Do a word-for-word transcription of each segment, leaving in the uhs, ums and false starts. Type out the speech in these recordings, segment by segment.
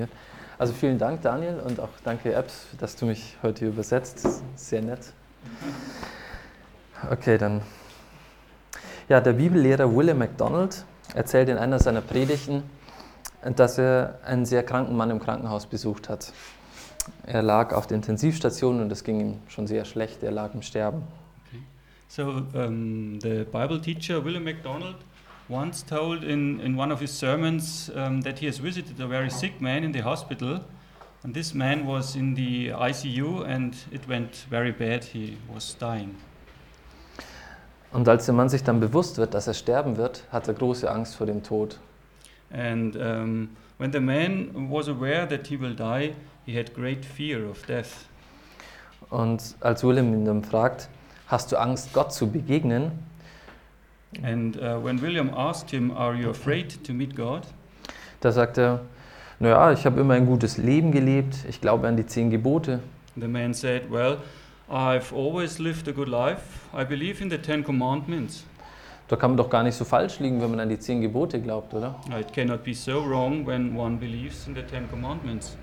Also vielen Dank, Daniel, und auch danke, Ebbs, dass du mich heute übersetzt. Sehr nett. Okay, dann. Ja, der Bibellehrer William MacDonald erzählt in einer seiner Predigten, dass er einen sehr kranken Mann im Krankenhaus besucht hat. Er lag auf der Intensivstation und es ging ihm schon sehr schlecht. Er lag im Sterben. Okay. So um, the Bible teacher William MacDonald once told in, in one of his sermons um, that he has visited a very sick man in the hospital, and this man was in the I C U and it went very bad. He was dying. Und als der Mann sich dann bewusst wird, dass er sterben wird, hat er große Angst vor dem Tod. And um, when the man was aware that he will die, he had great fear of death. Und als William ihn dann fragt, hast du Angst, Gott zu begegnen? And uh, when William asked him, "Are you afraid to meet God?" Da sagt er, naja, ich habe immer ein gutes Leben gelebt, ich glaube an die zehn Gebote. The man said, "Well, I've always lived a good life. I believe in the Ten Commandments." Da kann man doch gar nicht so falsch liegen, wenn man an die zehn Gebote glaubt, oder? It cannot be so wrong when one believes in the Ten Commandments.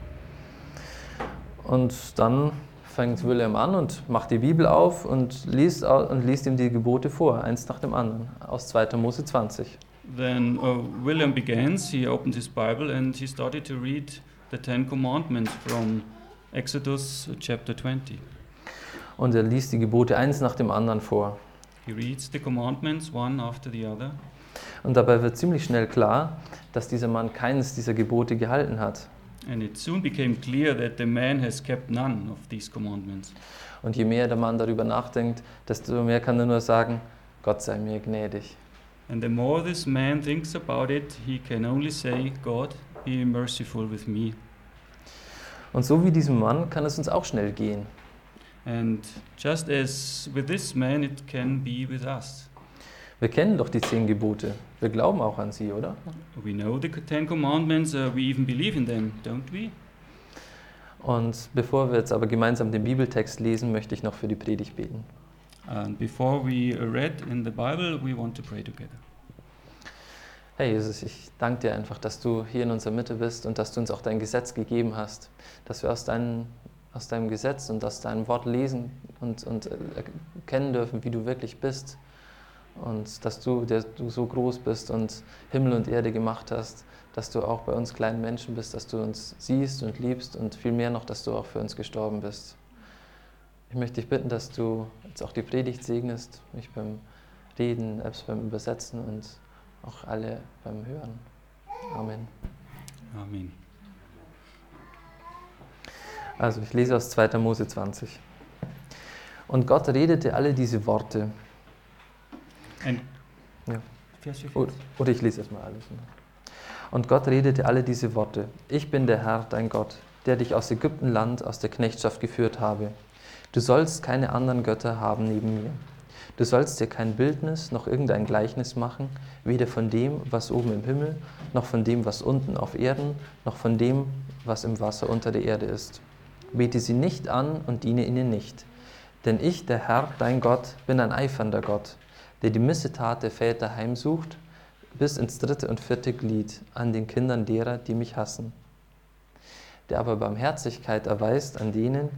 Und dann fängt William an und macht die Bibel auf und liest, und liest ihm die Gebote vor, eins nach dem anderen, aus zweiter Mose zwanzig. Then uh, William begins, he opened his Bible and he started to read the Ten Commandments from Exodus chapter twenty. Und er liest die Gebote eins nach dem anderen vor. He reads the commandments one after the other. Und dabei wird ziemlich schnell klar, dass dieser Mann keines dieser Gebote gehalten hat. And it soon became clear that the man has kept none of these commandments. Und je mehr der Mann darüber nachdenkt, desto mehr kann er nur sagen, Gott sei mir gnädig. And the more this man thinks about it, he can only say, God, be merciful with me. Und so wie diesem Mann kann es uns auch schnell gehen. And just as with this man, it can be with us. Wir kennen doch die zehn Gebote. Wir glauben auch an sie, oder? We know the Ten Commandments, uh, we even believe in them, don't we? Und bevor wir jetzt aber gemeinsam den Bibeltext lesen, möchte ich noch für die Predigt beten. And before we read in the Bible, we want to pray together. Herr Jesus, ich danke dir einfach, dass du hier in unserer Mitte bist und dass du uns auch dein Gesetz gegeben hast, dass wir aus, dein, aus deinem Gesetz und aus deinem Wort lesen und, und erkennen dürfen, wie du wirklich bist und dass du, der du so groß bist und Himmel und Erde gemacht hast, dass du auch bei uns kleinen Menschen bist, dass du uns siehst und liebst und viel mehr noch, dass du auch für uns gestorben bist. Ich möchte dich bitten, dass du jetzt auch die Predigt segnest, mich beim Reden, selbst beim Übersetzen und auch alle beim Hören. Amen. Amen. Also ich lese aus zweiter Mose zwanzig. Und Gott redete alle diese Worte. And Ja. yes, yes, Oder, oder ich lese erstmal alles. Und Gott redete alle diese Worte. Ich bin der Herr, dein Gott, der dich aus Ägyptenland, aus der Knechtschaft geführt habe. Du sollst keine anderen Götter haben neben mir. Du sollst dir kein Bildnis noch irgendein Gleichnis machen, weder von dem, was oben im Himmel, noch von dem, was unten auf Erden, noch von dem, was im Wasser unter der Erde ist. Bete sie nicht an und diene ihnen nicht. Denn ich, der Herr, dein Gott, bin ein eifernder Gott, der die Missetat der Väter heimsucht, bis ins dritte und vierte Glied an den Kindern derer, die mich hassen. Der aber Barmherzigkeit erweist an denen,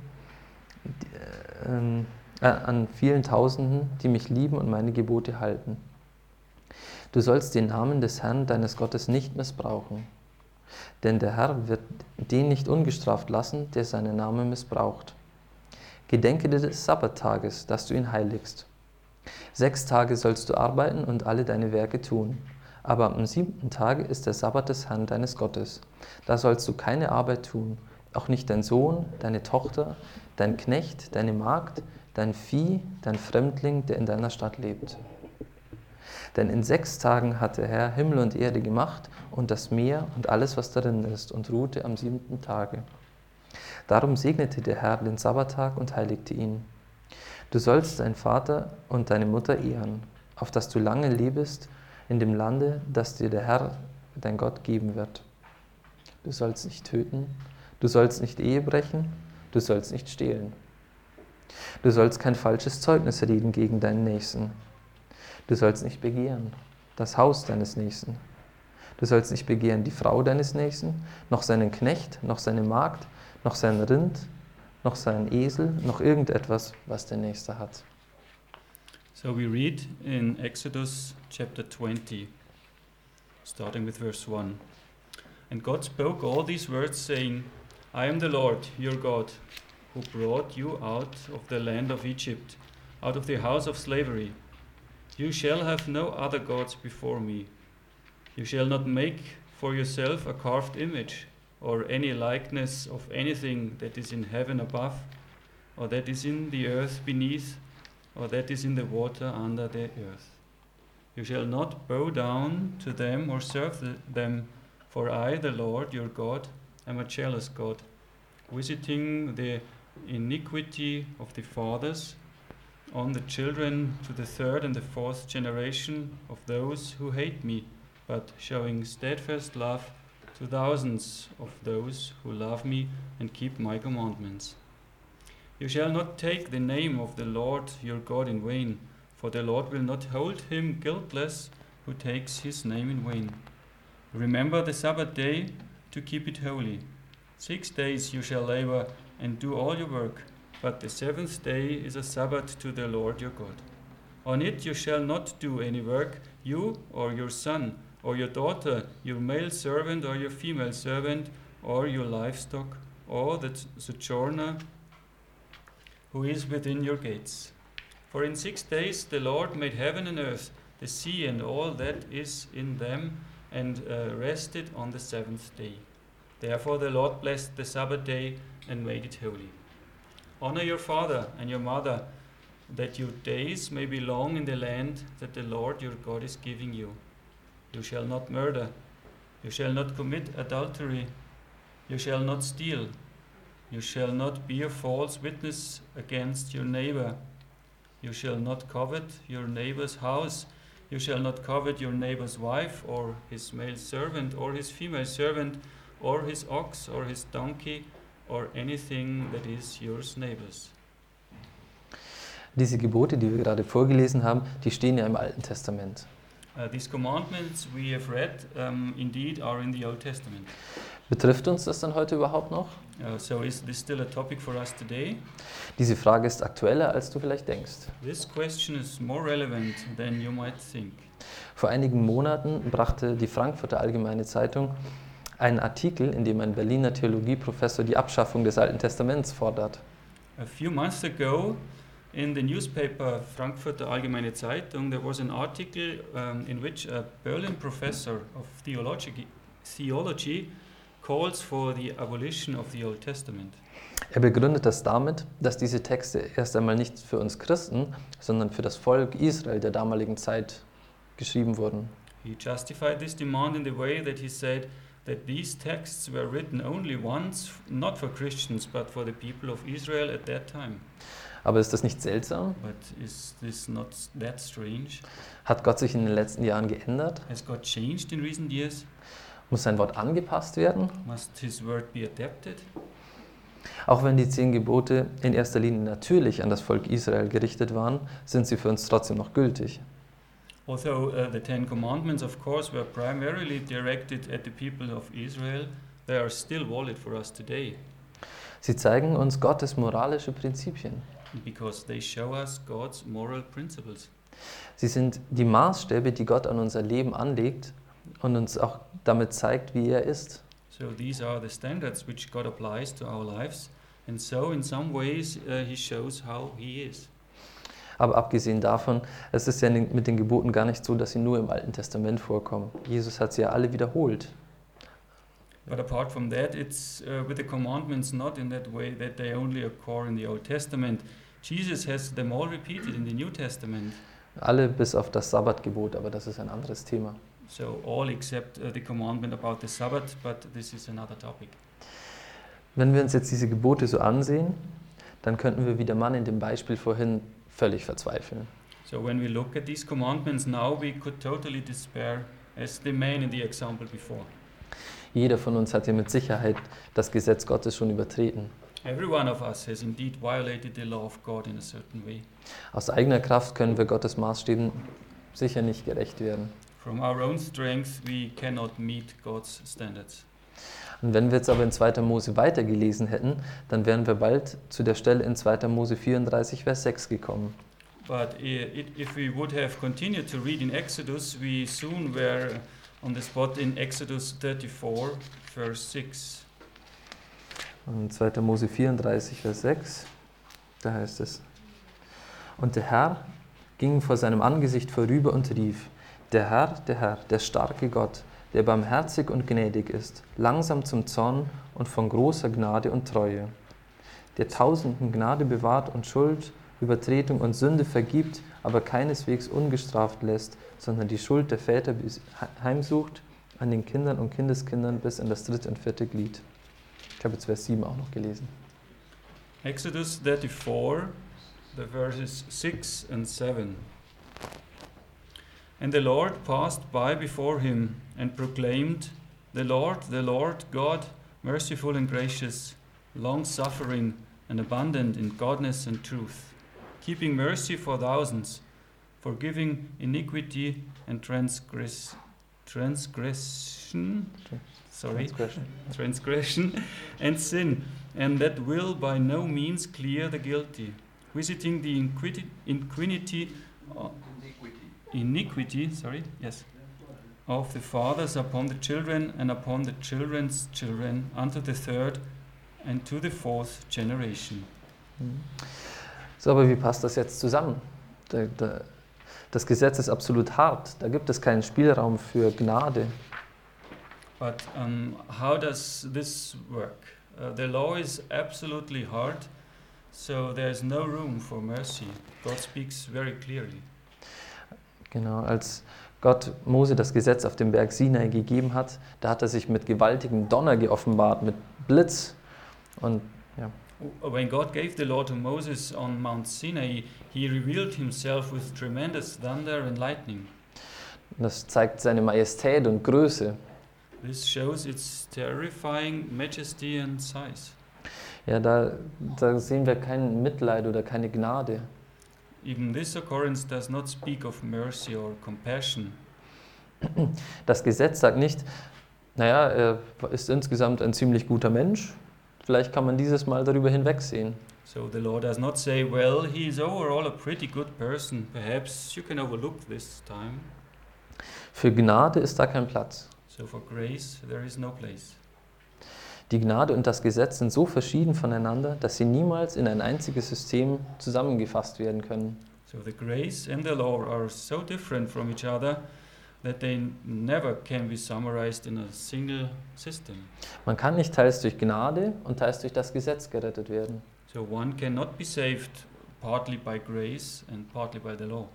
die, äh, an vielen Tausenden, die mich lieben und meine Gebote halten. Du sollst den Namen des Herrn, deines Gottes, nicht missbrauchen. Denn der Herr wird den nicht ungestraft lassen, der seinen Namen missbraucht. Gedenke dir des Sabbattages, dass du ihn heiligst. Sechs Tage sollst du arbeiten und alle deine Werke tun. Aber am siebten Tage ist der Sabbat des Herrn, deines Gottes. Da sollst du keine Arbeit tun, auch nicht dein Sohn, deine Tochter, dein Knecht, deine Magd, dein Vieh, dein Fremdling, der in deiner Stadt lebt. Denn in sechs Tagen hat der Herr Himmel und Erde gemacht und das Meer und alles, was darin ist, und ruhte am siebten Tage. Darum segnete der Herr den Sabbattag und heiligte ihn. Du sollst deinen Vater und deine Mutter ehren, auf dass du lange lebest in dem Lande, das dir der Herr, dein Gott, geben wird. Du sollst nicht töten, du sollst nicht Ehe brechen, du sollst nicht stehlen. Du sollst kein falsches Zeugnis reden gegen deinen Nächsten. Du sollst nicht begehren, das Haus deines Nächsten. Du sollst nicht begehren die Frau deines Nächsten, noch seinen Knecht, noch seine Magd, noch sein Rind, noch seinen Esel, noch irgendetwas, was der Nächste hat. So we read in Exodus chapter twenty, starting with verse one. And God spoke all these words, saying, I am the Lord, your God, who brought you out of the land of Egypt, out of the house of slavery. You shall have no other gods before me. You shall not make for yourself a carved image, or any likeness of anything that is in heaven above, or that is in the earth beneath, or that is in the water under the earth. You shall not bow down to them or serve the, them, for I, the Lord your God, am a jealous God, visiting the iniquity of the fathers on the children to the third and the fourth generation of those who hate me, but showing steadfast love to thousands of those who love me and keep my commandments. You shall not take the name of the Lord your God in vain, for the Lord will not hold him guiltless who takes his name in vain. Remember the Sabbath day to keep it holy. Six days you shall labor and do all your work, but the seventh day is a Sabbath to the Lord your God. On it you shall not do any work, you or your son or your daughter, your male servant or your female servant, or your livestock, or the sojourner who is within your gates. For in six days the Lord made heaven and earth, the sea and all that is in them, and uh, rested on the seventh day. Therefore the Lord blessed the Sabbath day and made it holy. Honor your father and your mother, that your days may be long in the land that the Lord your God is giving you. You shall not murder. You shall not commit adultery. You shall not steal. You shall not bear false witness against your neighbor. You shall not covet your neighbor's house. You shall not covet your neighbor's wife, or his male servant, or his female servant, or his ox, or his donkey, or anything that is yours neighbor's. Diese Gebote, die wir gerade vorgelesen haben, die stehen ja im Alten Testament. Uh, these commandments we have read um, indeed are in the Old Testament. Betrifft uns das dann heute überhaupt noch? Uh, so is this still a topic for us today? Diese Frage ist aktueller, als du vielleicht denkst. This question is more relevant than you might think. Vor einigen Monaten brachte die Frankfurter Allgemeine Zeitung einen Artikel, in dem ein Berliner Theologieprofessor die Abschaffung des Alten Testaments fordert. A few months ago, in the newspaper Frankfurter Allgemeine Zeitung, there was an article um, in which a Berlin professor of theology, theology calls for the abolition of the Old Testament. Er begründet das damit, dass diese Texte erst einmal nicht für uns Christen, sondern für das Volk Israel der damaligen Zeit geschrieben wurden. He justified this demand in the way that he said that these texts were written only once, not for Christians, but for the people of Israel at that time. Aber ist das nicht seltsam? But is this not that strange? Hat Gott sich in den letzten Jahren geändert? Has God changed in recent years? Muss sein Wort angepasst werden? Must his word be adapted? Auch wenn die zehn Gebote in erster Linie natürlich an das Volk Israel gerichtet waren, sind sie für uns trotzdem noch gültig. Although uh, the Ten Commandments, of course, were primarily directed at the people of Israel, they are still valid for us today. Sie zeigen uns Gottes moralische Prinzipien. Because they show us God's moral principles. Sie sind die Maßstäbe, die Gott an unser Leben anlegt und uns auch damit zeigt, wie er ist. So these are the standards which God applies to our lives, and so in some ways uh, he shows how he is. Aber abgesehen davon, es ist ja mit den Geboten gar nicht so, dass sie nur im Alten Testament vorkommen. Jesus hat sie ja alle wiederholt. But apart from that, it's uh, with the commandments not in that way that they only occur in the Old Testament. Jesus has them all repeated in the New Testament. Alle bis auf das Sabbatgebot, aber das ist ein anderes Thema. So all except uh, the commandment about the Sabbath, but this is another topic. Wenn wir uns jetzt diese Gebote so ansehen, dann könnten wir wie der Mann in dem Beispiel vorhin völlig verzweifeln. So when we look at these commandments now, we could totally despair as the man in the example before. Jeder von uns hat ja mit Sicherheit das Gesetz Gottes schon übertreten. Every one of us has indeed violated the law of God in a certain way. Aus eigener Kraft können wir Gottes Maßstäben sicher nicht gerecht werden. From our own strength we cannot meet God's standards. Und wenn wir jetzt aber in zweiter Mose weitergelesen hätten, dann wären wir bald zu der Stelle in zweiter Mose vierunddreißig, Vers sechs gekommen. But i- it, if we would have continued to read in Exodus, we soon were on the spot in Exodus thirty-four, verse six. Und zweiter Mose vierunddreißig, Vers sechs, da heißt es: Und der Herr ging vor seinem Angesicht vorüber und rief: Der Herr, der Herr, der starke Gott, der barmherzig und gnädig ist, langsam zum Zorn und von großer Gnade und Treue, der Tausenden Gnade bewahrt und Schuld, Übertretung und Sünde vergibt, aber keineswegs ungestraft lässt, sondern die Schuld der Väter bis- heimsucht an den Kindern und Kindeskindern bis in das dritte und vierte Glied. Ich habe jetzt Vers sieben auch noch gelesen. Exodus thirty-four, the verses six and seven. And the Lord passed by before him and proclaimed, The Lord, the Lord, God, merciful and gracious, long-suffering and abundant in godness and truth, keeping mercy for thousands, forgiving iniquity and transgress, transgression, sorry, Transgression. transgression and sin, and that will by no means clear the guilty, visiting the iniquity, iniquity, uh, iniquity, sorry, yes, of the fathers upon the children and upon the children's children unto the third and to the fourth generation. So, aber wie passt das jetzt zusammen? Da, da, das Gesetz ist absolut hart. Da gibt es keinen Spielraum für Gnade. But um, how does this work? Uh, the law is absolutely hard, so there's no room for mercy. God speaks very clearly. Genau, als Gott Mose das Gesetz auf dem Berg Sinai gegeben hat, da hat er sich mit gewaltigem Donner geoffenbart, mit Blitz. Und ja, When God gave the law to Moses on Mount Sinai, he revealed himself with tremendous thunder and lightning. das zeigt seine Majestät und Größe. This shows its terrifying majesty and size. Ja, da, da sehen wir kein Mitleid oder keine Gnade. Even this occurrence does not speak of mercy or compassion. Das Gesetz sagt nicht, naja, er ist insgesamt ein ziemlich guter Mensch, vielleicht kann man dieses Mal darüber hinwegsehen. So the law does not say, well, he is overall a pretty good person. Perhaps you can overlook this time. Für Gnade ist da kein Platz. So for grace, there is no place. Die Gnade und das Gesetz sind so verschieden voneinander, dass sie niemals in ein einziges System zusammengefasst werden können. So the grace and the law are so different from each other that they never can be summarized in a single system. Man kann nicht teils durch Gnade und teils durch das Gesetz gerettet werden. So one cannot be saved partly by grace and partly by the law.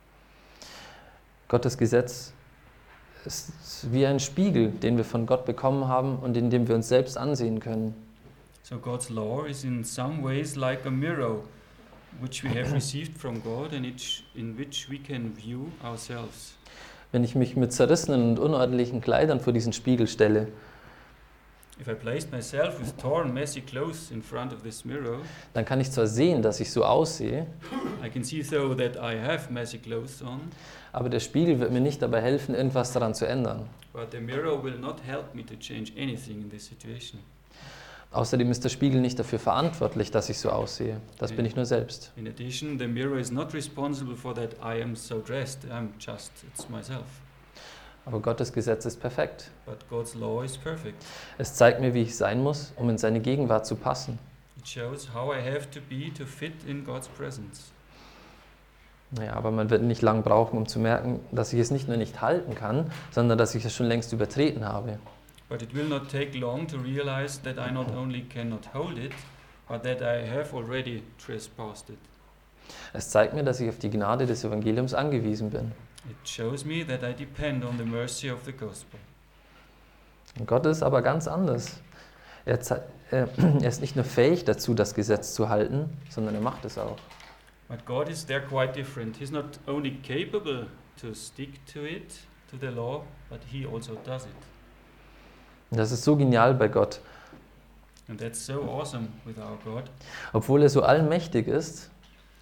Gottes Gesetz ist wie ein Spiegel, den wir von Gott bekommen haben und in dem wir uns selbst ansehen können. So God's law is in some ways like a mirror which we have received from God and each, in which we can view ourselves. Wenn ich mich mit zerrissenen und unordentlichen Kleidern vor diesen Spiegel stelle, If I placed myself with torn, messy clothes in front of this mirror, dann kann ich zwar sehen, dass ich so aussehe, I can see so that I have messy clothes on, aber der Spiegel wird mir nicht dabei helfen, irgendwas daran zu ändern. but the mirror will not help me to change anything in this situation. Außerdem ist der Spiegel nicht dafür verantwortlich, dass ich so aussehe. Das bin ich nur selbst. In addition, the mirror is not responsible for that I am so dressed. I'm just, it's myself. Aber Gottes Gesetz ist perfekt. But God's law is perfect. Es zeigt mir, wie ich sein muss, um in seine Gegenwart zu passen. It shows how I have to be to fit in God's presence. Naja, aber man wird nicht lang brauchen, um zu merken, dass ich es nicht nur nicht halten kann, sondern dass ich es schon längst übertreten habe. But it will not take long to realize that I not only cannot hold it, but that I have already trespassed it. Es zeigt mir, dass ich auf die Gnade des Evangeliums angewiesen bin. It shows me that I depend on the mercy of the gospel. Und Gott ist aber ganz anders. Er, zei- äh, er ist nicht nur fähig dazu, das Gesetz zu halten, sondern er macht es auch. But God is there quite different. He's not only capable to stick to it, to the law, but he also does it. Und das ist so genial bei Gott. And that's so awesome with our God. Obwohl er so allmächtig ist,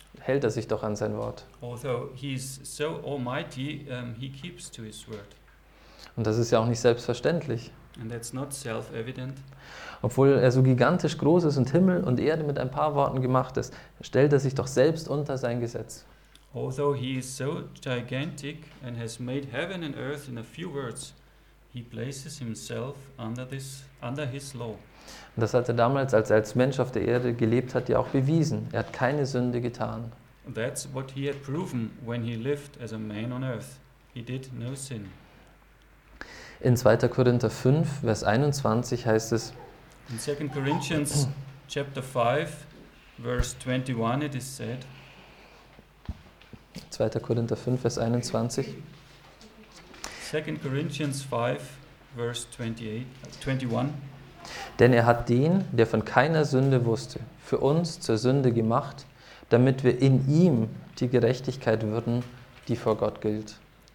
hält er sich doch an sein Wort. Although he's so almighty, um, he keeps to his word. Und das ist ja auch nicht selbstverständlich. And that's not self-evident. Obwohl er so gigantisch groß ist und Himmel und Erde mit ein paar Worten gemacht ist, stellt er sich doch selbst unter sein Gesetz. Although he is so gigantic and has made heaven and earth in a few words, he places himself under this under his law. Und das hat er damals, als er als Mensch auf der Erde gelebt hat, ja auch bewiesen. Er hat keine Sünde getan. That's what he had proven when he lived as a man on earth. He did no sin. In zweiter Korinther fünf, Vers einundzwanzig heißt es, In Second Corinthians chapter five, verse twenty-one, it is said, zweiter Korinther fünf, Vers einundzwanzig, Second Corinthians five, verse twenty-eight, twenty-one, denn er hat den, der von keiner Sünde wusste, für uns zur Sünde gemacht, damit wir in ihm die Gerechtigkeit würden, die vor Gott gilt.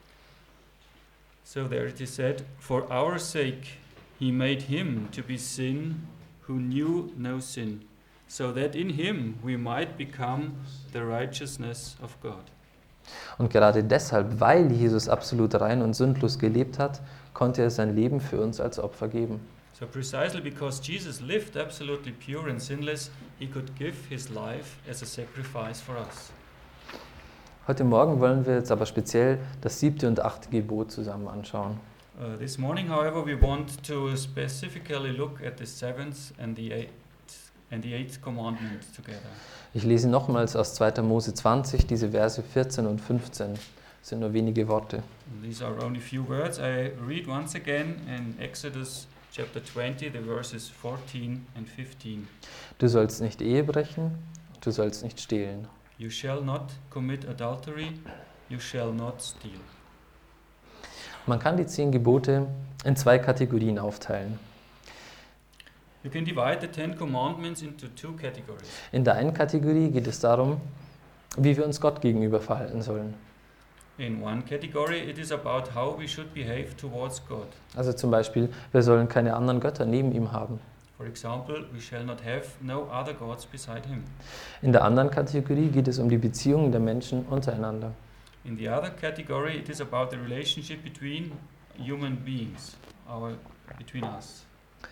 So there it is said, for our sake he made him to be sin who knew no sin, so that in him we might become the righteousness of God. Und gerade deshalb, weil Jesus absolut rein und sündlos gelebt hat, konnte er sein Leben für uns als Opfer geben. So precisely because Jesus lived absolutely pure and sinless, he could give his life as a sacrifice for us. Heute Morgen wollen wir jetzt aber speziell das siebte und achte Gebot zusammen anschauen. Uh, this morning, however, we want to specifically look at the seventh and the eighth and the eighth commandment together. Ich lese nochmals aus zweiter Mose zwanzig, diese Verse vierzehn und fünfzehn. Das sind nur wenige Worte. These are only few words. I read once again in Exodus chapter twenty, the verses fourteen and fifteen. Du sollst nicht Ehe brechen, du sollst nicht stehlen. You shall not commit adultery, you shall not steal. Man kann die zehn Gebote in zwei Kategorien aufteilen. You can divide the Ten Commandments into two categories. In der einen Kategorie geht es darum, wie wir uns Gott gegenüber verhalten sollen. In one category, it is about how we should behave towards God. Also zum Beispiel, wir sollen keine anderen Götter neben ihm haben. For example, we shall not have no other gods beside him. In der anderen Kategorie geht es um die Beziehungen der Menschen untereinander. In the other category, it is about the relationship between human beings, our, between us.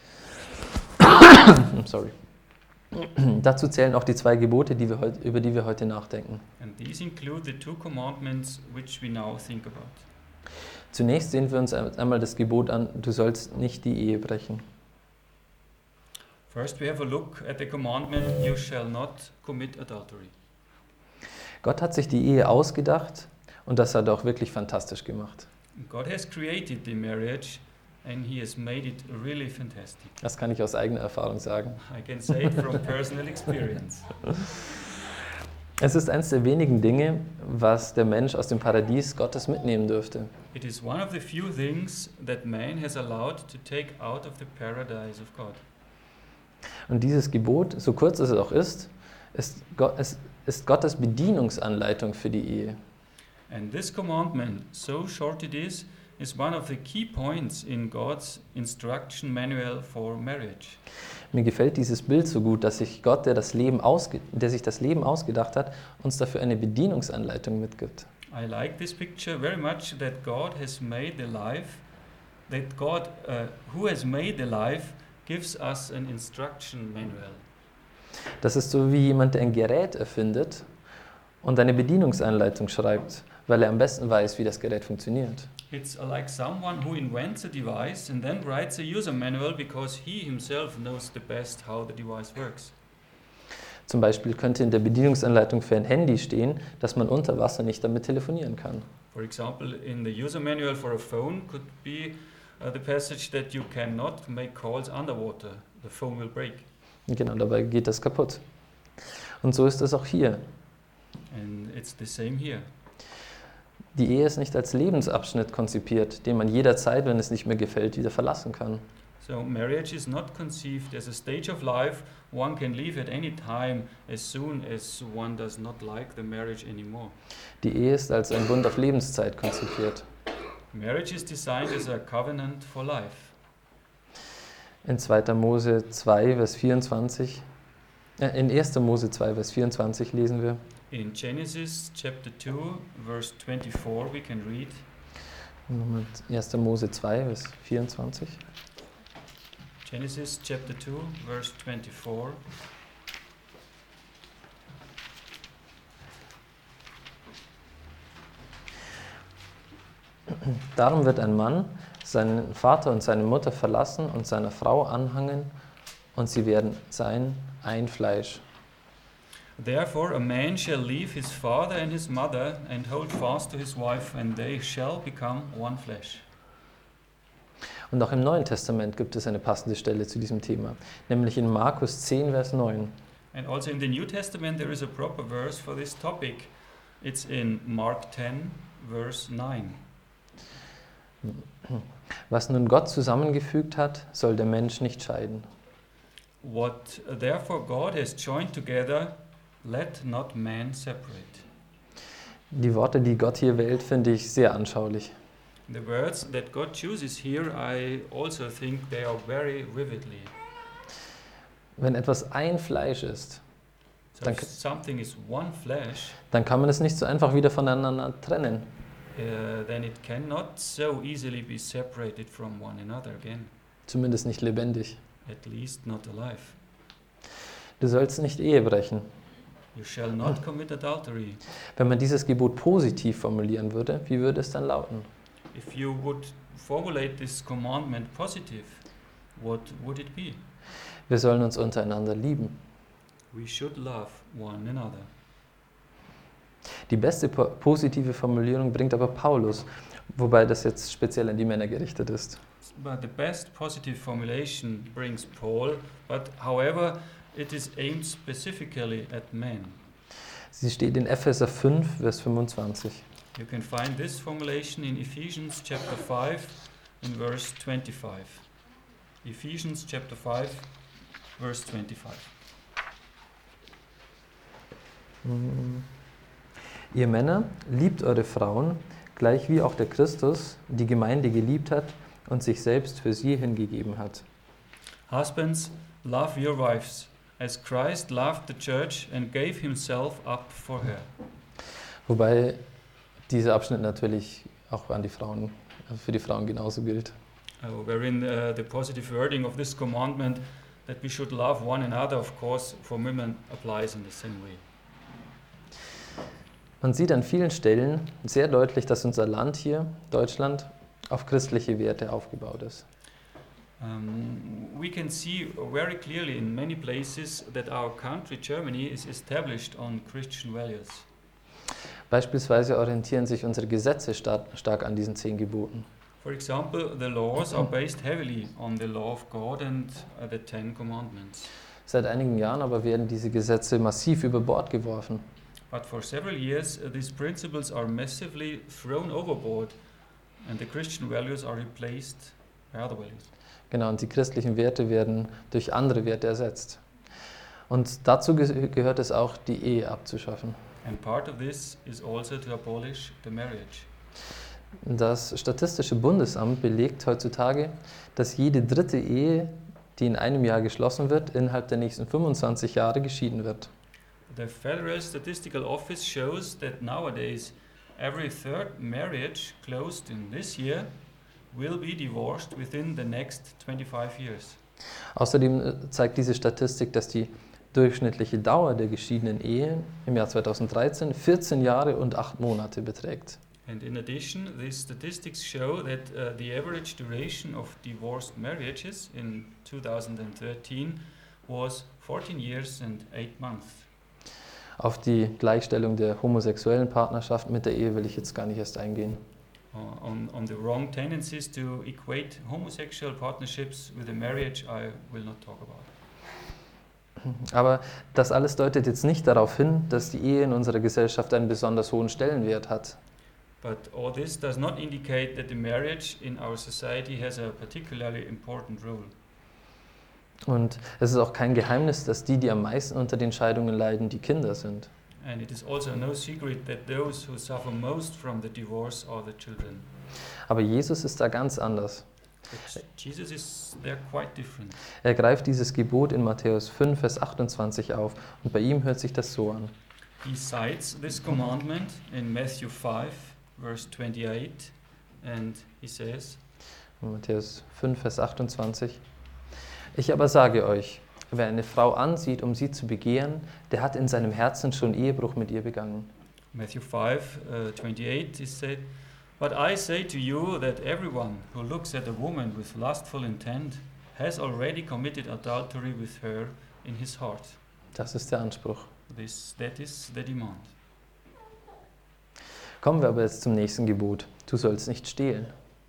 Sorry. Dazu zählen auch die zwei Gebote, die wir heut, über die wir heute nachdenken. And these include the two commandments which we now think about. Zunächst sehen wir uns einmal das Gebot an, du sollst nicht die Ehe brechen. First, we have a look at the commandment, you shall not commit adultery. Gott hat sich die Ehe ausgedacht und das hat er auch wirklich fantastisch gemacht. God has created the marriage and he has made it really fantastic. Das kann ich aus eigener Erfahrung sagen. I can say it from personal experience. Es ist eines der wenigen Dinge, was der Mensch aus dem Paradies Gottes mitnehmen dürfte. It is one of the few things that man has allowed to take out of the paradise of God. Und dieses Gebot, so kurz es auch ist, ist, Gott, es ist Gottes Bedienungsanleitung für die Ehe. And this commandment, so short it is, is one of the key points in God's instruction manual for marriage. Mir gefällt dieses Bild so gut, dass sich Gott, der, das Leben ausge, der sich das Leben ausgedacht hat, uns dafür eine Bedienungsanleitung mitgibt. I like this picture very much, that God has made the life, that God, uh, who has made the life, gives us an instruction manual. Das ist so wie jemand, der ein Gerät erfindet und eine Bedienungsanleitung schreibt, weil er am besten weiß, wie das Gerät funktioniert. It's like someone who invents a device and then writes a user manual because he himself knows the best how the device works. Zum Beispiel könnte in der Bedienungsanleitung für ein Handy stehen, dass man unter Wasser nicht damit telefonieren kann. For example, in the user manual for a phone could be uh, the passage that you cannot make calls underwater. The phone will break. Genau, dabei geht das kaputt. Und so ist es auch hier. And it's the same here. Die Ehe ist nicht als Lebensabschnitt konzipiert, den man jederzeit, wenn es nicht mehr gefällt, wieder verlassen kann. So marriage is not conceived as a stage of life one can leave at any time as soon as one does not like the marriage anymore. Die Ehe ist als ein Bund auf Lebenszeit konzipiert. Marriage is designed as a covenant for life. In zweiter Mose zwei, Vers vierundzwanzig, äh, in erster Mose zwei, Vers vierundzwanzig lesen wir: In Genesis chapter two, verse twenty-four, we can read, Nochmal erster. Mose zwei, Vers vierundzwanzig. Genesis chapter two, verse twenty-four. Darum wird ein Mann seinen Vater und seine Mutter verlassen und seiner Frau anhangen, und sie werden sein ein Fleisch. Therefore a man shall leave his father and his mother and hold fast to his wife, and they shall become one flesh. Und auch im Neuen Testament gibt es eine passende Stelle zu diesem Thema, nämlich in Markus zehn, Vers neun. And also in the New Testament there is a proper verse for this topic. It's in Mark ten, verse nine. Was nun Gott zusammengefügt hat, soll der Mensch nicht scheiden. What therefore God has joined together, let not man separate. Die Worte, die Gott hier wählt, finde ich sehr anschaulich. The words that God chooses here, I also think they are very vividly. Wenn etwas ein Fleisch ist, So Dann if k- something is one flesh, dann kann man es nicht so einfach wieder voneinander trennen. uh, then it cannot so easily be separated from one another again, Zumindest nicht lebendig. at least not alive. Du sollst nicht Ehe brechen. You shall not commit adultery. Wenn man dieses Gebot positiv formulieren würde, wie würde es dann lauten? If you would formulate this commandment positive, what would it be? Wir sollen uns untereinander lieben. We should love one another. Die beste po- positive Formulierung bringt aber Paulus, wobei das jetzt speziell an die Männer gerichtet ist. But the best positive formulation brings Paul, but however, it is aimed specifically at men. Sie steht in Epheser fünf, Vers fünfundzwanzig. You can find this formulation in Ephesians chapter five in verse twenty-five. Ephesians chapter five, verse twenty-five. Mm. Ihr Männer, liebt eure Frauen, gleich wie auch der Christus die Gemeinde geliebt hat und sich selbst für sie hingegeben hat. Husbands, love your wives, as Christ loved the church and gave himself up for her. Wobei dieser Abschnitt natürlich auch an die Frauen, also für die Frauen genauso gilt. Uh, wherein uh, the positive wording of this commandment that we should love one another, of course, for women applies in the same way. Man sieht an vielen Stellen sehr deutlich, dass unser Land hier, Deutschland, auf christliche Werte aufgebaut ist. Um, we can see very clearly in many places that our country, Germany, is established on Christian values. Beispielsweise orientieren sich unsere Gesetze stark, stark an diesen zehn Geboten. For example, the laws are based heavily on the law of God and uh, the Ten Commandments. Seit einigen Jahren aber werden diese Gesetze massiv über Bord geworfen. But for several years, uh, these principles are massively thrown overboard, and the Christian values are replaced by other values. Genau, und die christlichen Werte werden durch andere Werte ersetzt. Und dazu ge- gehört es auch, die Ehe abzuschaffen. And part of this is also to abolish the marriage. Das Statistische Bundesamt belegt heutzutage, dass jede dritte Ehe, die in einem Jahr geschlossen wird, innerhalb der nächsten fünfundzwanzig Jahre geschieden wird. The Federal Statistical Office shows that nowadays every third marriage closed in this year will be divorced within the next twenty-five years. Außerdem äh, zeigt diese Statistik, dass die durchschnittliche Dauer der geschiedenen Ehe im Jahr zweitausenddreizehn vierzehn Jahre und acht Monate beträgt. And in addition, these statistics show that uh, the average duration of divorced marriages in two thousand thirteen was fourteen years and eight months. Auf die Gleichstellung der homosexuellen Partnerschaft mit der Ehe will ich jetzt gar nicht erst eingehen. Uh, on, on the wrong tendencies to equate homosexual partnerships with a marriage, I will not talk about. Aber das alles deutet jetzt nicht darauf hin, dass die Ehe in unserer Gesellschaft einen besonders hohen Stellenwert hat. But all this does not indicate that the marriage in our society has a particularly important role. Und es ist auch kein Geheimnis, dass die, die am meisten unter den Scheidungen leiden, die Kinder sind. And it is also no secret that those who suffer most from the divorce are the children. Aber Jesus ist da ganz anders. But Jesus is there quite different. Er greift dieses Gebot in Matthäus fünf, Vers achtundzwanzig auf und bei ihm hört sich das so an. he cites this commandment in Matthew five, verse twenty-eight, and he says, Matthäus fünf, Vers achtundzwanzig. Ich aber sage euch, wer eine Frau ansieht, um sie zu begehren, der hat in seinem Herzen schon Ehebruch mit ihr begangen. Matthew five, uh, twenty-eight, he said, but I say to you that everyone who looks at a woman with lustful intent has already committed adultery with her in his heart. Das ist der Anspruch. This, that is the demand. Kommen wir aber jetzt zum nächsten Gebot. Du sollst nicht stehlen.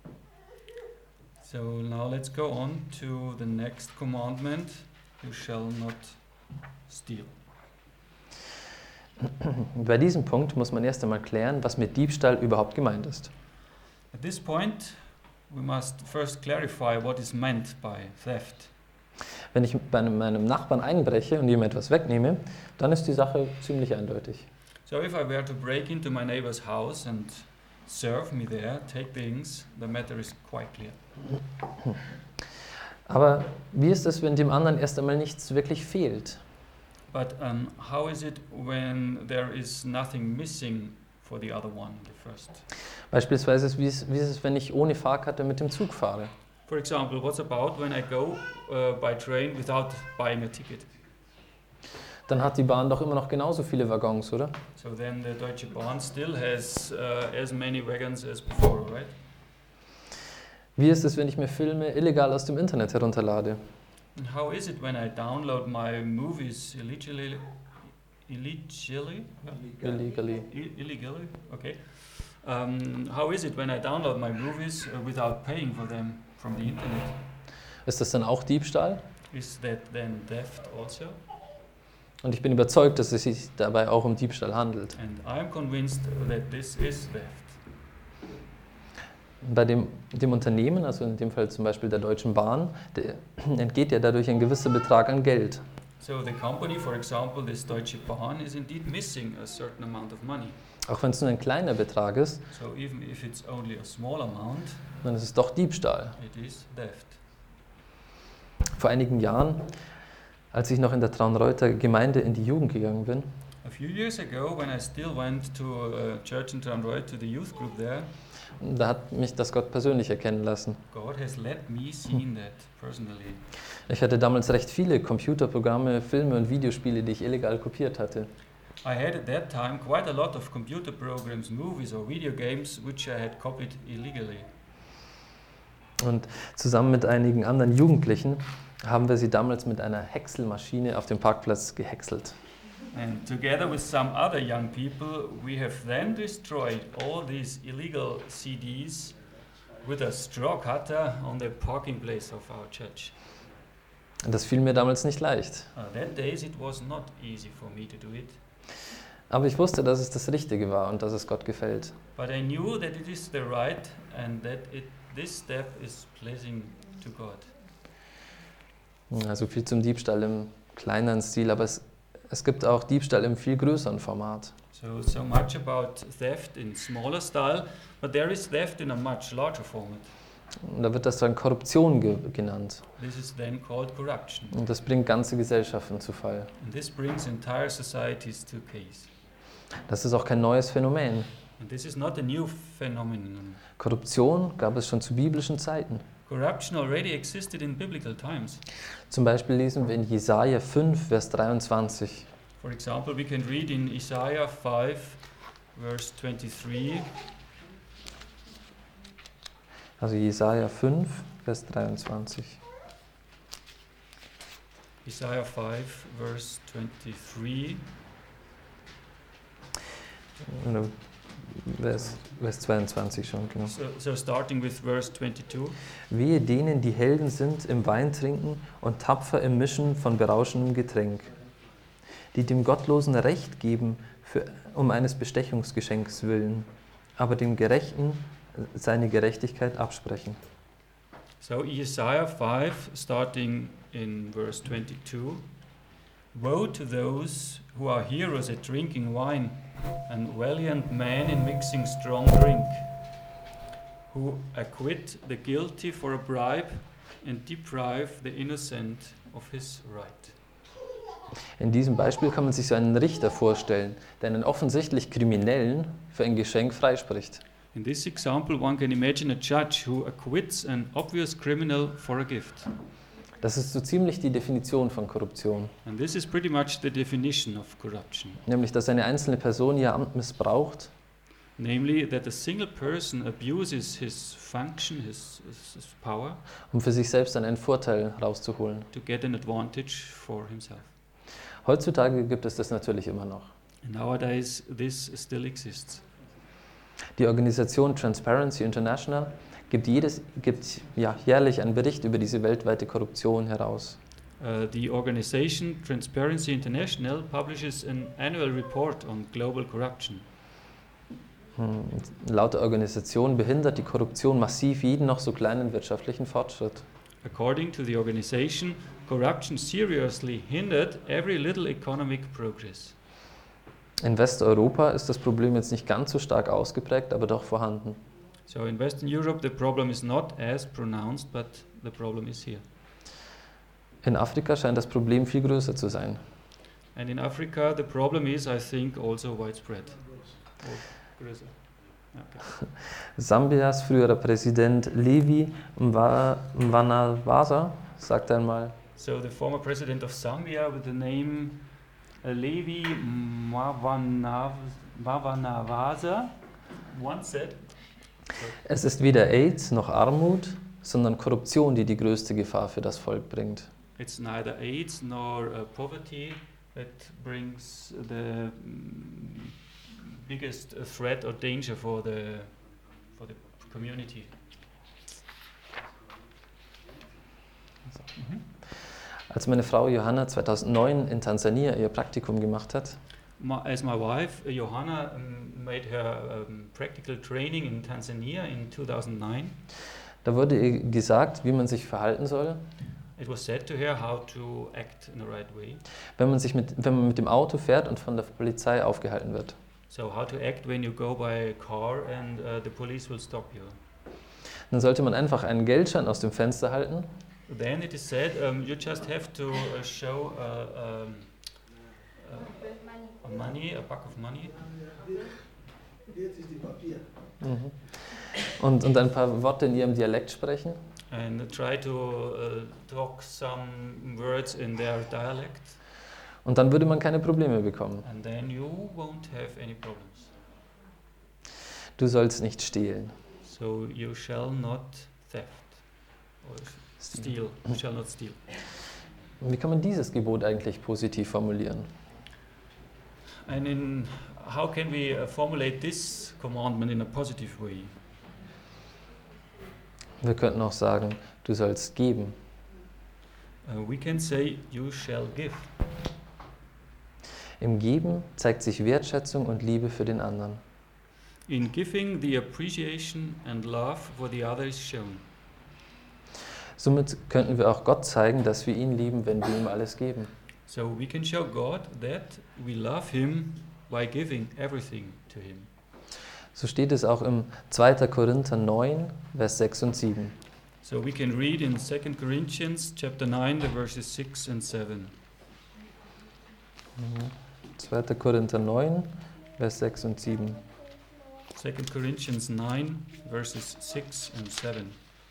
So now let's go on to the next commandment. You shall not steal. Bei diesem Punkt muss man erst einmal klären, was mit Diebstahl überhaupt gemeint ist. At this point, we must first clarify what is meant by theft. Wenn ich bei meinem Nachbarn einbreche und ihm etwas wegnehme, dann ist die Sache ziemlich eindeutig. So if I were to break into my neighbor's house and serve me there, take things, the matter is quite clear. Aber wie ist es, wenn dem anderen erst einmal nichts wirklich fehlt? But um, how is it when there is nothing missing for the other one, the first? Beispielsweise, wie ist, wie ist es, wenn ich ohne Fahrkarte mit dem Zug fahre? For example, what's about when I go uh, by train without buying a ticket? Dann hat die Bahn doch immer noch genauso viele Waggons, oder? So then the Deutsche Bahn still has uh, as many wagons as before, right? Wie ist es, wenn ich mir Filme illegal aus dem Internet herunterlade? And how is it when I download my movies illegally? Illegally? Illegally. I- illegally? Okay. Um, how is it when I download my movies uh, without paying for them from the internet? Ist das dann auch Diebstahl? Is that then theft also? Und ich bin überzeugt, dass es sich dabei auch um Diebstahl handelt. And I'm convinced that this is theft. Bei dem, dem Unternehmen, also in dem Fall zum Beispiel der Deutschen Bahn, der, entgeht ja dadurch ein gewisser Betrag an Geld. So the company, for example, this Deutsche Bahn, is indeed missing a certain amount of money. Auch wenn es nur ein kleiner Betrag ist, So even if it's only a small amount, dann ist es doch Diebstahl. it is theft. Vor einigen Jahren, als ich noch in der Traunreuther Gemeinde in die Jugend gegangen bin, A few years ago, when I still went to a church in Trondheim, to the youth group there, da hat mich das Gott persönlich erkennen lassen. God has let me see that personally. Ich hatte damals recht viele Computerprogramme, Filme und Videospiele, die ich illegal kopiert hatte. I had at that time quite a lot of computer programs, movies or video games which I had copied illegally. Und zusammen mit einigen anderen Jugendlichen haben wir sie damals mit einer Häckselmaschine auf dem Parkplatz gehäckselt. And together with some other young people, we have then destroyed all these illegal C Ds with a straw cutter on the parking place of our church. Und das fiel mir damals nicht leicht. Uh, that days it was not easy for me to do it, Aber ich wusste, dass es das Richtige war und dass es Gott gefällt. but I knew that it is the right and that it, this step is pleasing to God. Also viel zum Diebstahl im kleineren Stil, aber es, es gibt auch Diebstahl im viel größeren Format. So, so much about theft in smaller style, but there is theft in a much larger format. Und da wird das dann Korruption ge genannt. This is then called corruption. Und das bringt ganze Gesellschaften zu Fall. And this brings entire societies to case. Das ist auch kein neues Phänomen. And this is not a new phenomenon. Korruption gab es schon zu biblischen Zeiten. Corruption already existed in biblical times. Zum Beispiel lesen wir in Jesaja fünf, Vers dreiundzwanzig. For example, we can read in Isaiah five, verse twenty-three. Also Jesaja fünf, Vers dreiundzwanzig. Isaiah five, verse twenty-three. Oder Vers, Vers zweiundzwanzig schon, genau. So, so starting with verse twenty-two. Wehe denen, die Helden sind im Weintrinken und tapfer im Mischen von berauschendem Getränk, die dem Gottlosen Recht geben für, um eines Bestechungsgeschenks willen, aber dem Gerechten seine Gerechtigkeit absprechen. So Isaiah five, starting in verse twenty-two. Woe to those who are heroes at drinking wine, and valiant men in mixing strong drink, who acquit the guilty for a bribe and deprive the innocent of his right. In diesem Beispiel kann man sich so einen Richter vorstellen, der einen offensichtlich Kriminellen für ein Geschenk freispricht. In this example, one can imagine a judge who acquits an obvious criminal for a gift. Das ist so ziemlich die Definition von Korruption, And this is pretty much the definition of corruption. nämlich dass eine einzelne Person ihr Amt missbraucht, Namely, that a single person abuses his function, his, his, his power, um für sich selbst dann einen Vorteil rauszuholen. to get an advantage for himself. Heutzutage gibt es das natürlich immer noch. And nowadays, this still exists. Die Organisation Transparency International gibt, jedes, gibt ja, jährlich einen Bericht über diese weltweite Korruption heraus. Uh, the organization Transparency International publishes an annual report on global corruption. Hm, Laut der Organisation behindert die Korruption massiv jeden noch so kleinen wirtschaftlichen Fortschritt. According to the organization, corruption seriously hindered every little economic progress. In Westeuropa ist das Problem jetzt nicht ganz so stark ausgeprägt, aber doch vorhanden. So in Western Europe, the problem is not as pronounced, but the problem is here. In Afrika scheint das Problem viel größer zu sein. And in Africa, the problem is, I think, also widespread. Oh, größer. Okay. Sambias früherer Präsident Levi Mwa- Mwanawasa sagte einmal, So the former president of Zambia with the name uh, Levi Mwavanav- Mwanawasa once said, es ist weder AIDS noch Armut, sondern Korruption, die die größte Gefahr für das Volk bringt. it's neither AIDS nor uh, poverty that brings the mm, biggest uh, threat or danger for the for the community. Als meine Frau Johanna zweitausendneun in Tansania ihr Praktikum gemacht hat, My, as my wife uh, Johanna um, made her um, practical training in Tanzania in two thousand nine, da wurde ihr gesagt, wie man sich verhalten soll, it was said to her how to act in the right way. wenn man, sich mit, wenn man mit dem Auto fährt und von der Polizei aufgehalten wird. So how to act when you go by a car and uh, the police will stop you. Dann sollte man einfach einen Geldschein aus dem Fenster halten Then it is said um, you just have to uh, show uh, um, uh, a money, a buck of money, mhm. und, und ein paar Worte in ihrem Dialekt sprechen. and try to uh, talk some words in their dialect, Und dann würde man keine Probleme bekommen. and then you won't have any problems. Du sollst nicht stehlen. So you shall not theft or steal. You shall not steal. Und wie kann man dieses Gebot eigentlich positiv formulieren? And in how can we uh, formulate this commandment in a positive way? Wir könnten auch sagen, du sollst geben. Uh, we can say you shall give. Im Geben zeigt sich Wertschätzung und Liebe für den anderen. In giving, the appreciation and love for the other is shown. Somit könnten wir auch Gott zeigen, dass wir ihn lieben, wenn wir ihm alles geben. So we can show God that we love Him by giving everything to Him. So steht es auch im zweiter Korinther neun, Vers sechs und sieben. So we can read in Second Corinthians chapter nine, the verses six and seven. zweiter Korinther neun, Vers sechs und sieben. Second Corinthians nine, verses six and seven.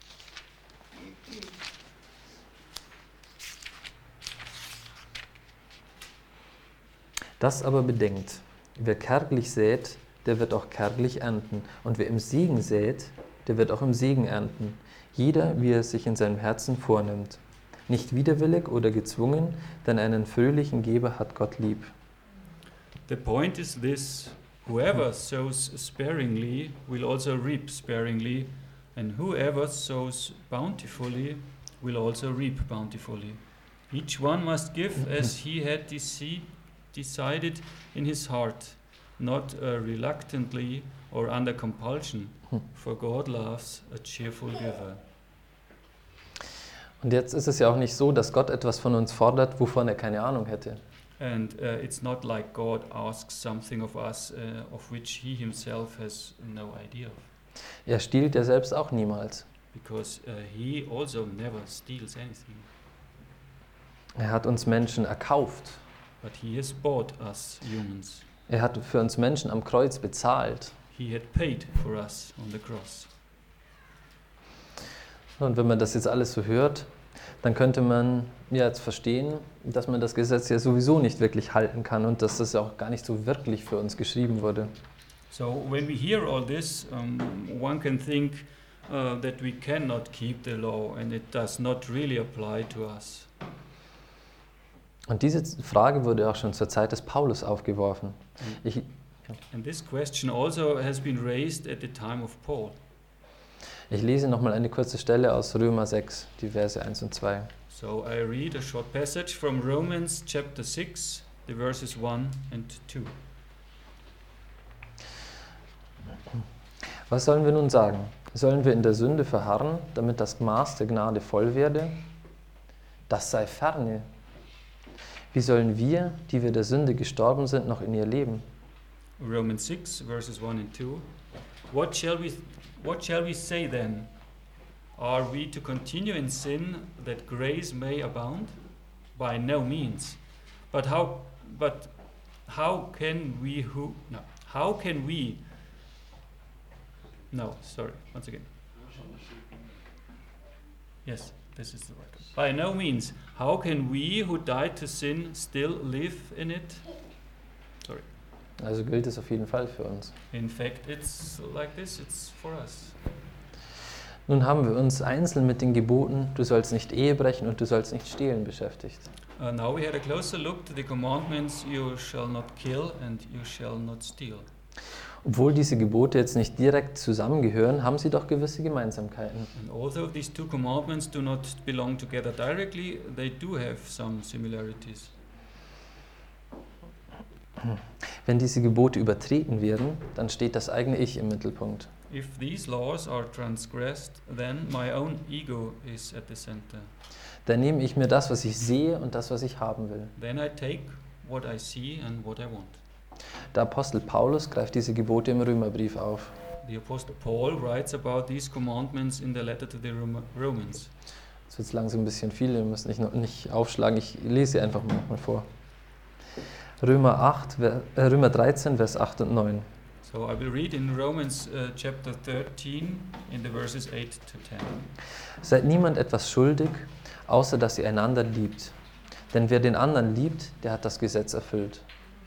Das aber bedenkt, wer kärglich sät, der wird auch kärglich ernten. Und wer im Segen sät, der wird auch im Segen ernten. Jeder, wie er es sich in seinem Herzen vornimmt. Nicht widerwillig oder gezwungen, denn einen fröhlichen Geber hat Gott lieb. The point is this: whoever sows sparingly will also reap sparingly, and whoever sows bountifully will also reap bountifully. Each one must give as he had dece- decided in his heart, not uh, reluctantly or under compulsion, for God loves a cheerful giver. Und jetzt ist es ja auch nicht so, dass Gott etwas von uns fordert, wovon er keine Ahnung hätte. And uh, it's not like God asks something of us uh, of which he himself has no idea of, Er stiehlt ja selbst auch niemals. because uh, he also never steals anything. Er hat uns Menschen erkauft but he has bought us humans. Er hat für uns Menschen am Kreuz bezahlt. He had paid for us on the cross. Und wenn man das jetzt alles so hört, dann könnte man ja jetzt verstehen, dass man das Gesetz ja sowieso nicht wirklich halten kann und dass das ja auch gar nicht so wirklich für uns geschrieben wurde. So when we hear all this, um, one can think uh, that we cannot keep the law and it does not really apply to us. Und diese Frage wurde auch schon zur Zeit des Paulus aufgeworfen. Ich, And this question also has been raised at the time of Paul. ich lese nochmal eine kurze Stelle aus Römer sechs, die Verse eins und zwei. So I read a short passage from Romans chapter six, the verses one and two. Was sollen wir nun sagen? Sollen wir in der Sünde verharren, damit das Maß der Gnade voll werde? Das sei ferne. Wie sollen wir, die wir der Sünde gestorben sind, noch in ihr leben? Romans six, verses one and two. What shall we what shall we say then? Are we to continue in sin that grace may abound? By no means. But how but how can we who no how can we no sorry once again yes this is the right one. By no means. How can we who died to sin still live in it? Sorry. Also gilt es auf jeden Fall für uns. In fact, it's like this, it's for us. Nun haben wir uns einzeln mit den Geboten, du sollst nicht Ehe brechen und du sollst nicht stehlen, beschäftigt. Uh, now we had a closer look to the commandments, you shall not kill and you shall not steal. Obwohl diese Gebote jetzt nicht direkt zusammengehören, haben sie doch gewisse Gemeinsamkeiten. And although these two commandments do not belong together directly, they do have some similarities. Wenn diese Gebote übertreten werden, dann steht das eigene Ich im Mittelpunkt. If these laws are transgressed, then my own ego is at the center. Dann nehme ich mir das, was ich sehe und das, was ich haben will. Then I take what I see and what I want. Der Apostel Paulus greift diese Gebote im Römerbrief auf. The Apostle Paul writes about these commandments in the letter to the Rom- Romans. Jetzt wird es langsam ein bisschen viel, ihr müsst nicht, noch nicht aufschlagen, ich lese sie einfach mal vor. Römer, acht, äh, Römer dreizehn, Vers acht und neun. So I will read in Romans uh, chapter thirteen in the verses eight to ten. Seid niemand etwas schuldig, außer dass ihr einander liebt. Denn wer den anderen liebt, der hat das Gesetz erfüllt.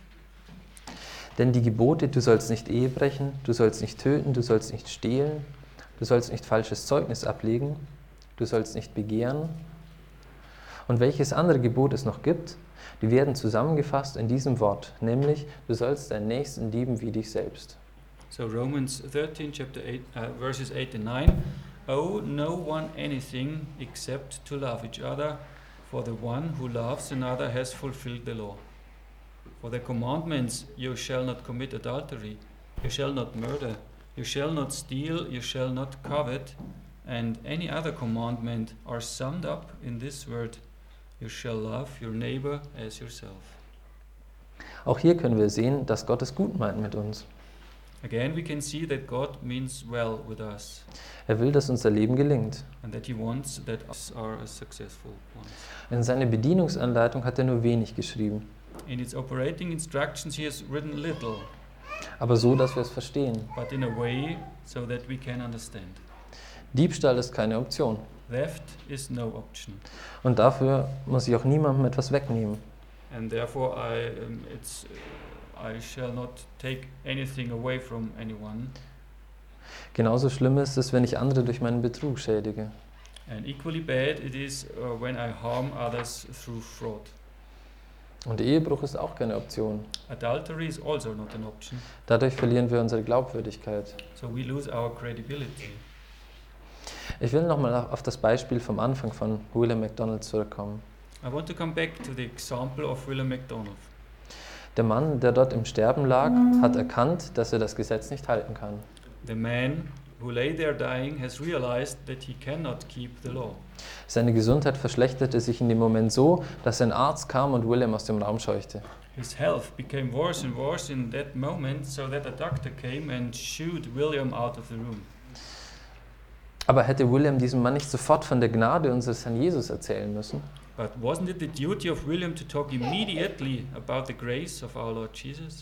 Denn die Gebote, du sollst nicht Ehe brechen, du sollst nicht töten, du sollst nicht stehlen, du sollst nicht falsches Zeugnis ablegen, du sollst nicht begehren. Und welches andere Gebot es noch gibt, die werden zusammengefasst in diesem Wort, nämlich du sollst deinen Nächsten lieben wie dich selbst. So Romans thirteen, chapter eight, uh, verses eight and nine. Owe no one anything except to love each other, for the one who loves another has fulfilled the law. For the commandments, you shall not commit adultery, you shall not murder, you shall not steal, you shall not covet, and any other commandment are summed up in this word, you shall love your neighbor as yourself. Auch hier können wir sehen, dass Gott es gut meint mit uns. Again, we can see that God means well with us, Er will, dass unser Leben gelingt. and that He wants that us are successful ones. In seine Bedienungsanleitung hat er nur wenig geschrieben, In its operating instructions, He has written little, aber so, dass wir es verstehen. but in a way so that we can understand. Diebstahl ist keine Option Theft is no option, und dafür muss ich auch niemandem etwas wegnehmen. and therefore I, um, it's, uh, I shall not take anything away from anyone. Genauso schlimm ist es, wenn ich andere durch meinen Betrug schädige. And equally bad it is uh, when I harm others through fraud. Und Ehebruch ist auch keine Option. Adultery is also not an option, Dadurch verlieren wir unsere Glaubwürdigkeit. so we lose our credibility. Ich will nochmal auf das Beispiel vom Anfang von William MacDonald zurückkommen. I want to come back to the example of William MacDonald. Der Mann, der dort im Sterben lag, hat erkannt, dass er das Gesetz nicht halten kann. The man who lay there dying has realized that he cannot keep the law. Seine Gesundheit verschlechterte sich in dem Moment so, dass ein Arzt kam und William aus dem Raum scheuchte. His health became worse and worse in that moment, so that a doctor came and shooed William out of the room. Aber hätte William diesem Mann nicht sofort von der Gnade unseres Herrn Jesus erzählen müssen? But wasn't it the duty of William to talk immediately about the grace of our Lord Jesus?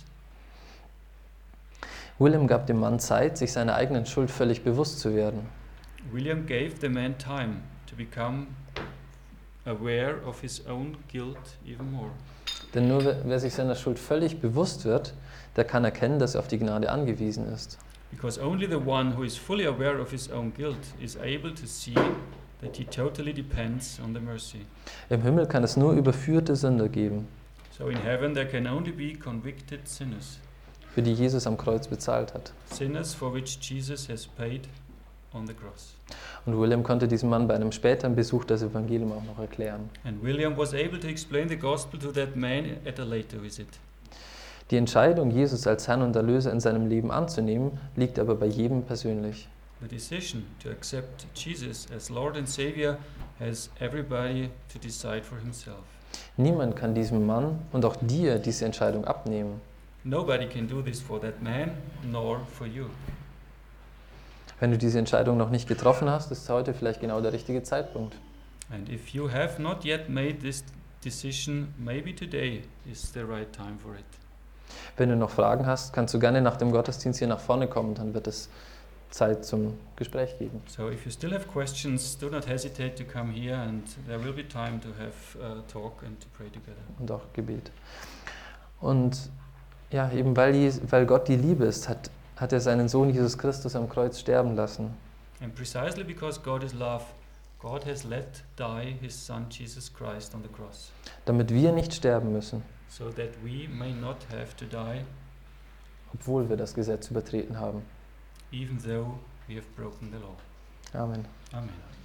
William gab dem Mann Zeit, sich seiner eigenen Schuld völlig bewusst zu werden. William gave the man time to become aware of his own guilt even more. Denn nur wer, wer sich seiner Schuld völlig bewusst wird, der kann erkennen, dass er auf die Gnade angewiesen ist. Because only the one who is fully aware of his own guilt is able to see that he totally depends on the mercy. Im Himmel kann es nur überführte Sünder geben, So in heaven there can only be convicted sinners, für die Jesus am Kreuz bezahlt hat. sinners for which Jesus has paid on the cross. Und William konnte diesem Mann bei einem späteren Besuch das Evangelium auch noch erklären. And William was able to explain the gospel to that man at a later visit. Die Entscheidung, Jesus als Herrn und Erlöser in seinem Leben anzunehmen, liegt aber bei jedem persönlich. The decision to accept Jesus as Lord and Savior has everybody to decide for himself. Niemand kann diesem Mann und auch dir diese Entscheidung abnehmen. Nobody can do this for that man nor for you. Wenn du diese Entscheidung noch nicht getroffen hast, ist heute vielleicht genau der richtige Zeitpunkt. And if you have not yet made this decision, maybe today is the right time for it. Wenn du noch Fragen hast, kannst du gerne nach dem Gottesdienst hier nach vorne kommen, dann wird es Zeit zum Gespräch geben. So if you still have questions, do not hesitate to come here, and there will be time to have a talk and to pray together. Und auch Gebet. Und ja, eben weil, Jes- weil Gott die Liebe ist, hat, hat er seinen Sohn Jesus Christus am Kreuz sterben lassen. And precisely because God is love, God has let die his Son Jesus Christ on the cross, Damit wir nicht sterben müssen, so that we may not have to die, obwohl wir das Gesetz übertreten haben. even though we have broken the law. Amen. Amen.